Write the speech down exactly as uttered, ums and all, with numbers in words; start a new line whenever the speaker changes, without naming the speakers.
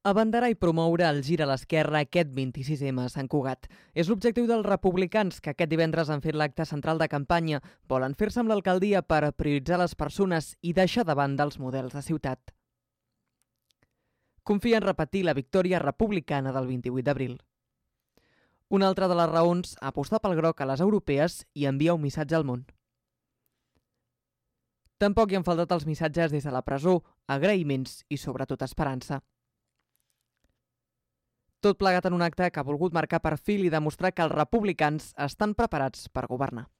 Abanderar i promoure el gir a l'esquerra aquest vint-i-sis ema a Sant Cugat. És l'objectiu dels republicans, que aquest divendres han fet l'acte central de campanya. Volen fer-se amb l'alcaldia per prioritzar les persones i deixar de banda els models de ciutat. Confia en repetir la victòria republicana del vint-i-vuit d'abril. Una altra de les raons, apostar pel groc a les europees i enviar un missatge al món. Tampoc hi han faltat els missatges des de la presó, agraïments i sobretot esperança. Tot plegat en un acte que ha volgut marcar perfil i demostrar que els republicans estan preparats per governar.